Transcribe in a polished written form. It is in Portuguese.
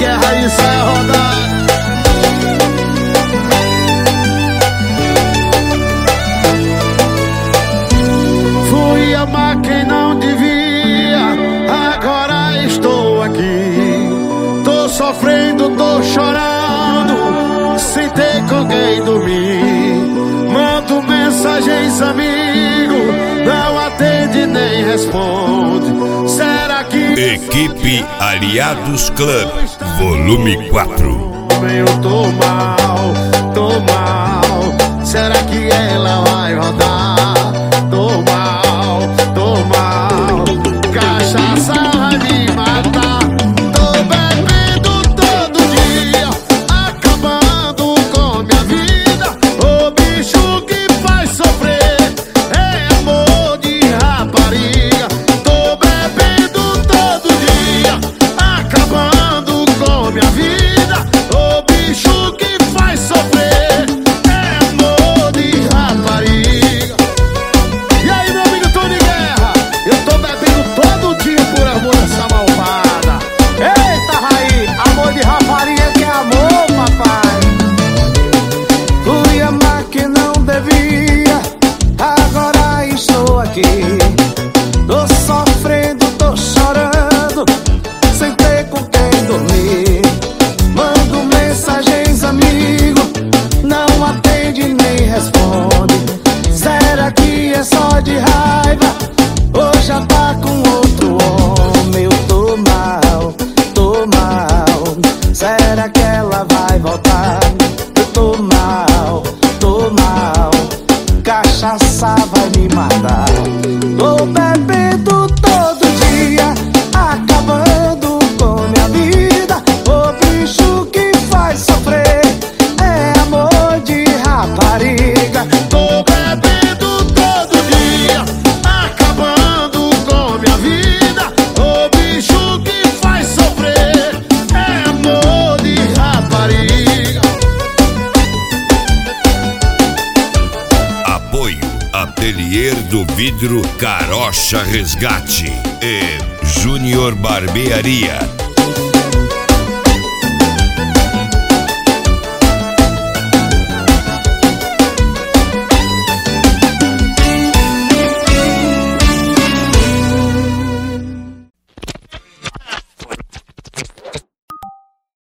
que é raiz, é rodar. Fui amar quem não devia, agora estou aqui. Tô sofrendo, tô chorando, sem ter com quem dormir. Mando mensagens, amigo, não atende nem responde. Será que... Equipe Aliados Club, volume 4. Eu tô mal, tô mal. Será que ela vai rodar? Tô mal, tô mal. Cachaça vai me matar. Tô bebendo todo dia, acabando com minha vida. O bicho que faz sofrer é amor de rapariga. Tô bebendo todo dia, acabando com minha vida. O bicho que faz sofrer é amor de rapariga. E aí, meu amigo Tony Guerra, eu tô bebendo todo dia por amor dessa malvada. Eita, Raí, amor de rapariga que é amor, papai. Fui amar que não devia, agora estou aqui. Tô sofrendo, tô chorando, sem ter com quem dormir. Mando mensagens, amigo, não atende nem responde. Será que é só de raiva ou já tá com outro homem? Eu tô mal, tô mal. Será que ela vai voltar? Eu tô mal, tô mal. Cachaça vai me matar. Tô bebendo todo dia, acabando com minha vida. O bicho que faz sofrer é amor de rapariga. Tô bebendo todo dia, acabando com minha vida. O bicho que faz sofrer é amor de rapariga. Apoio Atelier do Vidro Carocha Resgate e Júnior Barbearia.